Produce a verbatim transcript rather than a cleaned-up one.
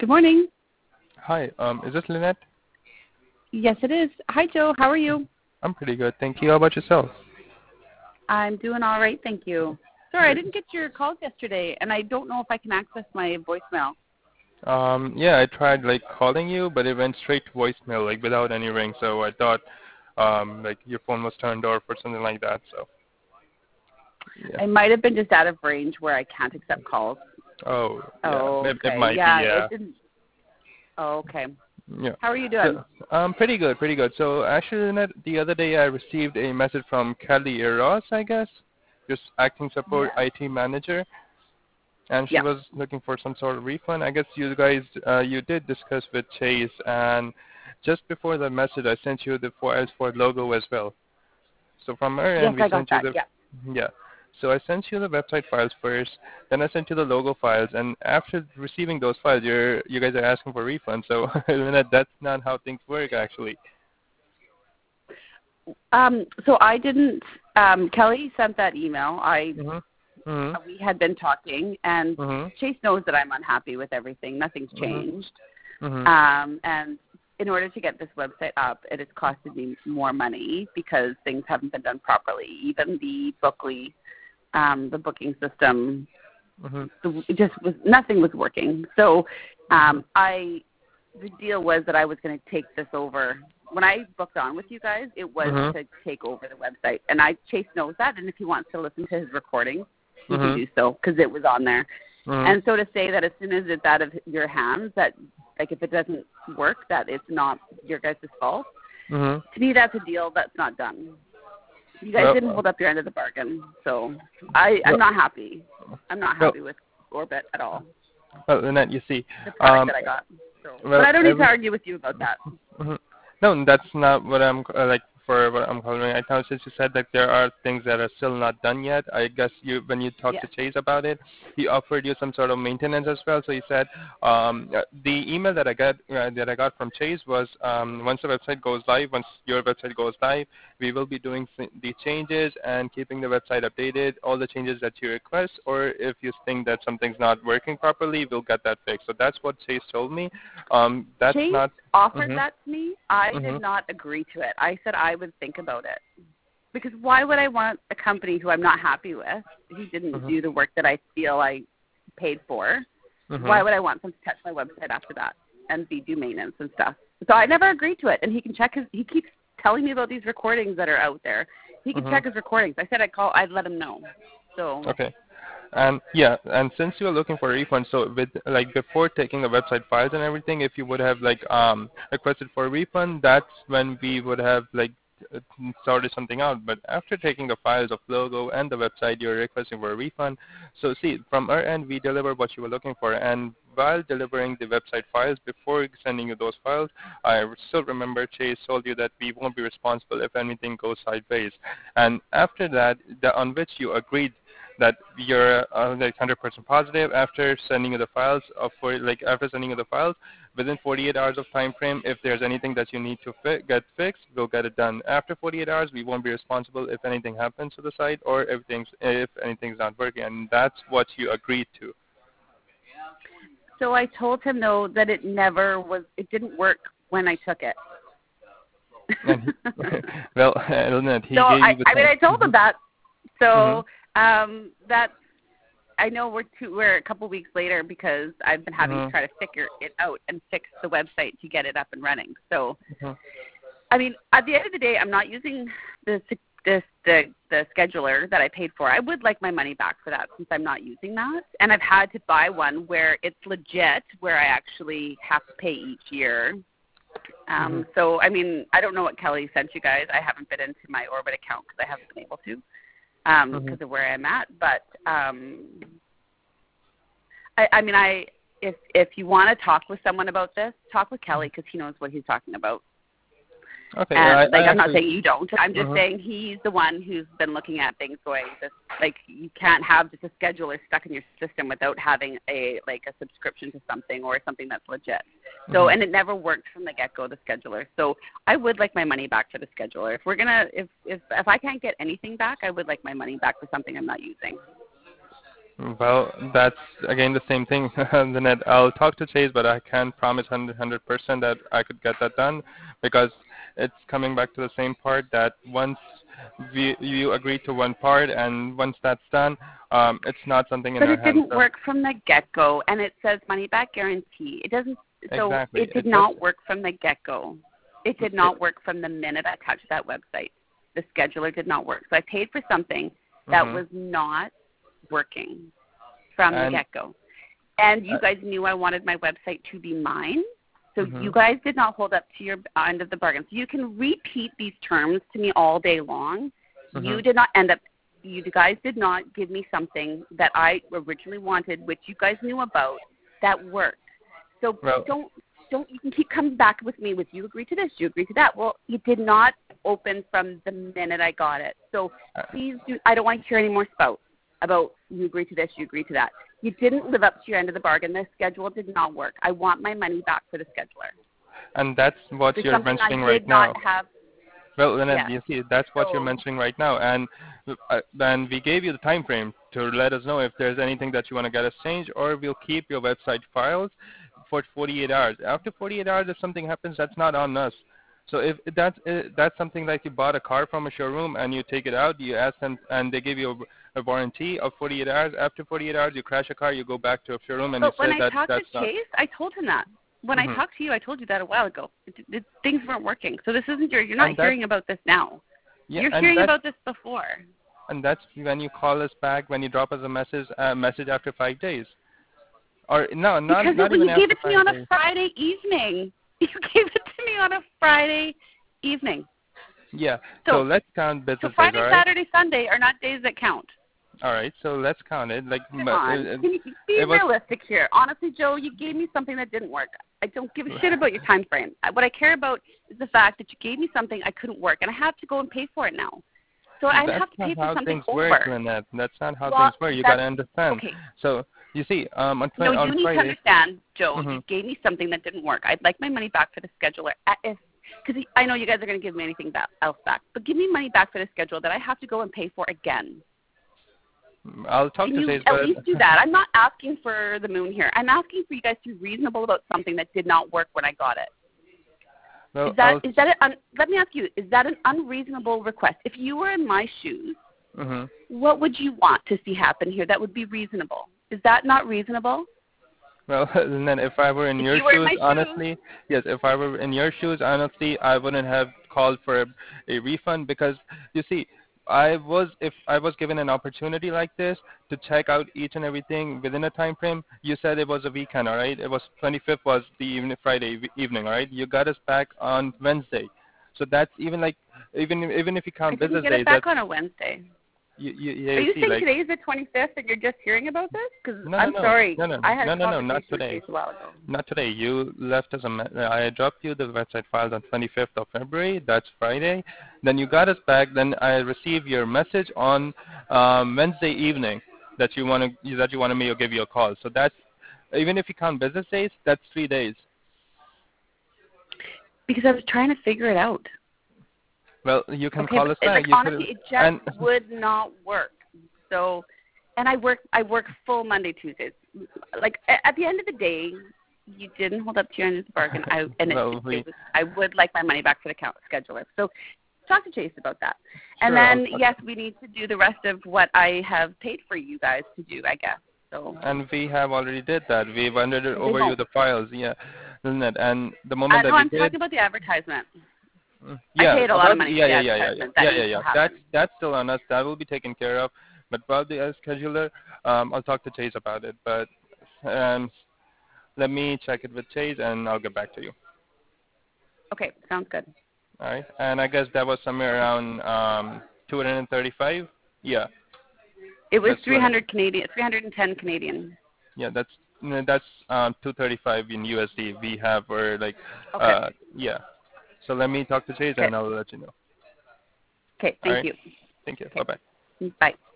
Good morning. Hi, um, is this Lynette? Yes, it is. Hi, Joe. How are you? I'm pretty good, thank you. How about yourself? I'm doing all right, thank you. Sorry, I Great. didn't get your calls yesterday, and I don't know if I can access my voicemail. Um, yeah, I tried like calling you, but it went straight to voicemail, like without any ring. So I thought, um, like your phone was turned off or something like that. So yeah. I might have been just out of range where I can't accept calls. Oh, yeah. Oh, It, it okay. might be, Yeah, yeah. it didn't. Oh, okay. Yeah. How are you doing? So, um, pretty good, pretty good. So actually, Lynette, the other day I received a message from Kelly Ross, I guess, just acting support Yeah. I T manager. And she Yeah. was looking for some sort of refund. I guess you guys, uh, you did discuss with Chase, and just before the message, I sent you the files for logo as well. So from our Yes, end, we I got sent you that. the, Yeah. yeah. So I sent you the website files first, then I sent you the logo files, and after receiving those files, you're, you guys are asking for refund. So that's not how things work, actually. Um. So I didn't. Um. Kelly sent that email. I. Mhm. Mhm. We had been talking, and Mhm. Chase knows that I'm unhappy with everything. Nothing's Mhm. changed. Mhm. Um, and in order to get this website up, it has costed me more money because things haven't been done properly. Even the Bookly, um, the booking system, Mhm. the, it just was nothing was working. So Mhm. um, I, the deal was that I was going to take this over. When I booked on with you guys, it was Mhm. to take over the website, and I Chase knows that. And if he wants to listen to his recording, he can Mhm. do so because it was on there. Mhm. And so to say that as soon as it's out of your hands, that like if it doesn't work, that it's not your guys' fault. Mhm. To me, that's a deal that's not done. You guys Well, didn't hold up your end of the bargain, so I I'm well, not happy. I'm not well, happy with Orbit at all. well, Lynette, you see, The product um, that I got. So, but well, I don't need to every argue with you about that. Mhm. No, that's not what I'm uh, like for what I'm calling right now. Since you said that there are things that are still not done yet, I guess you when you talked Yes. to Chase about it, he offered you some sort of maintenance as well. So he said um, uh, the email that I got uh, that I got from Chase was um, once the website goes live, once your website goes live, we will be doing s- the changes and keeping the website updated, all the changes that you request, or if you think that something's not working properly, we'll get that fixed. So that's what Chase told me. Um, that's Chase not. offered Mhm. that to me. I did Mhm. not agree to it. I said I would think about it. Because why would I want a company who I'm not happy with, who didn't Mhm. do the work that I feel I paid for? Why Mhm. would I want them to touch my website after that and be do maintenance and stuff? So I never agreed to it. And he can check his. He keeps telling me about these recordings that are out there. He can check Mhm. his recordings. I said I'd call. I'd let him know. So Okay. And yeah, and since you're looking for a refund, so with like before taking the website files and everything, if you would have like um requested for a refund, that's when we would have like uh, sorted something out. But after taking the files of logo and the website, you're requesting for a refund. So see, from our end, we deliver what you were looking for, and while delivering the website files, before sending you those files, I still remember Chase told you that we won't be responsible if anything goes sideways. And after that, the, on which you agreed that you're uh, like one hundred percent positive after sending you the files of for like after sending you the files within forty-eight hours of time frame. If there's anything that you need to fi- get fixed, we'll get it done. After forty-eight hours, we won't be responsible if anything happens to the site or if things if anything's not working, and that's what you agreed to. so I told him though that it never was. It didn't work when I took it. And he, well, Lynette, he so gave I you the I mean time. I told him that. Mm-hmm. So um that's I know we're two, we're a couple weeks later because I've been having to try Mm-hmm. to figure it out and fix the website to get it up and running. So, Mm-hmm. I mean, at the end of the day, I'm not using the this the the scheduler that I paid for. I would like my money back for that since I'm not using that, and I've had to buy one where it's legit, where I actually have to pay each year. Mm-hmm. Um, so, I mean, I don't know what Kelly sent you guys. I haven't been into my Orbit account because I haven't been able to. Um, Mm-hmm. because of where I'm at. But um, I, I mean, I if if you want to talk with someone about this, talk with Kelly because he knows what he's talking about. Okay, And I, like, I I'm not actually. saying you don't. I'm just Mm-hmm. saying he's the one who's been looking at things going. This like you can't have just a scheduler stuck in your system without having a like a subscription to something or something that's legit. So Mm-hmm. and it never worked from the get go, the scheduler. So I would like my money back for the scheduler. If we're gonna if if if I can't get anything back, I would like my money back for something I'm not using. Well, that's again the same thing, Lynette. I'll talk to Chase, but I can't promise one hundred percent that I could get that done because it's coming back to the same part that once we, you agree to one part and once that's done, um, it's not something in But our it hands. didn't So work from the get-go, and it says money back guarantee. It doesn't. So exactly, it did it not just work from the get-go. It did not work from the minute I touched that website. The scheduler did not work. So I paid for something that hmm was not working from the and get-go. And you uh, guys knew I wanted my website to be mine. So hmm you guys did not hold up to your end of the bargain. So you can repeat these terms to me all day long. hmm You did not end up, you guys did not give me something that I originally wanted, which you guys knew about, that worked. So well, don't, don't, you can keep coming back with me with you agree to this, you agree to that. Well, you did not open from the minute I got it. So uh, please do, I don't want to hear any more spouts about you agree to this, you agree to that. You didn't live up to your end of the bargain. The schedule did not work. I want my money back for the scheduler. and that's what It's you're something I mentioning right did now. not have. Well, Lynette, Yes. you see, that's what you're So mentioning right now, and uh, then we gave you the time frame to let us know if there's anything that you want to get us changed, or we'll keep your website files for forty-eight hours. After forty-eight hours, if something happens, that's not on us. So if that's uh, that's something like you bought a car from a showroom and you take it out, you ask them, and they give you a, a warranty of forty-eight hours. After forty-eight hours, you crash a car, you go back to a showroom, and you but when say I that talked to that's not. Chase, I told him that. When I hmm talked to you, I told you that a while ago. It, it, things weren't working. So this isn't your, you're not And that's hearing about this now. yeah, You're and hearing that's about this before. and that's when you call us back, when you drop us a message, uh, message after five days. Or no, not Because it, not when even you gave after it to me five on a days. Friday evening. You gave it to me on a Friday evening. Yeah. So So, let's count so business days, Friday, all right? Saturday, Sunday are not days that count. All right. So let's count it. Like Come but on. it, Can you be it was. realistic here? Honestly, Joe, you gave me something that didn't work. I don't give a shit about your time frame. I- What I care about is the fact that you gave me something I couldn't work, and I have to go and pay for it now. So I That's have to not pay for how something things work, over. Lynette. That's not how Well, things work. You that's gotta understand. okay. So you see, um, on No, tw- you on need to Friday. understand, Joe. hmm You gave me something that didn't work. I'd like my money back for the scheduler. Because I know you guys are going to give me anything ba- else back, but give me money back for the schedule that I have to go and pay for again. I'll talk Can to you Chase, at but least do that? I'm not asking for the moon here. I'm asking for you guys to be reasonable about something that did not work when I got it. well, Is that I'll. is that an un, let me ask you, is that an unreasonable request? If you were in my shoes, hmm what would you want to see happen here that would be reasonable? Is that not reasonable? Well, Lynette, if I were in If your you were in shoes, my shoes, honestly, yes, if I were in your shoes, honestly, I wouldn't have called for a, a refund because you see, I was if I was given an opportunity like this to check out each and everything within a time frame. You said it was a weekend, all right? It was twenty-fifth was the evening, Friday eve- evening, all right? You got us back on Wednesday, so that's even like even even if you I count didn't business get it days, back that's on a Wednesday. you you, yeah, Are you you see saying like today is the twenty-fifth and you're just hearing about this? Because no no I'm no sorry, no no I had no a no no not conversation with today. Chase a while ago. Not today. You left us a me- I dropped you the website files on twenty-fifth of February. That's Friday. Then you got us back. Then I received your message on um, Wednesday evening that you want to that you wanted me to give you a call. So that's even if you count business days, that's three days. Because I was trying to figure it out. Well, you can Okay, call but us it, back. like You honestly, could it just and would not work. So, and I work I work full Monday Tuesdays. Like a- at the end of the day, you didn't hold up to your end of the bargain. I and it, well, it, we it was I would like my money back for the count scheduler. So talk to Chase about that. And sure. I'll then talk. yes, we need to do the rest of what I have paid for you guys to do. I guess so. And we have already did that. We've handed it They over you won't. the files. Yeah, isn't it? And the I moment that know we I'm did, talking about the advertisement. Mm, I yeah, paid a lot of about money yeah, for the yeah, yeah, yeah, yeah, advertisement. That yeah, yeah, needs to yeah. That's happen. that's still on us. That will be taken care of. But about the uh, scheduler, um, I'll talk to Chase about it. But um, let me check it with Chase, and I'll get back to you. Okay, sounds good. All right. And I guess that was somewhere Okay. around um, two hundred thirty-five. Yeah, It was that's two hundred. three hundred Canadian, three hundred ten Canadian. Yeah, that's no, that's um, two thirty-five in U S D. We have or like Okay. uh, yeah. So let me talk to Chase, Okay. and I'll let you know. Okay. All Thank right. you. Thank you. Bye Okay. bye. Bye.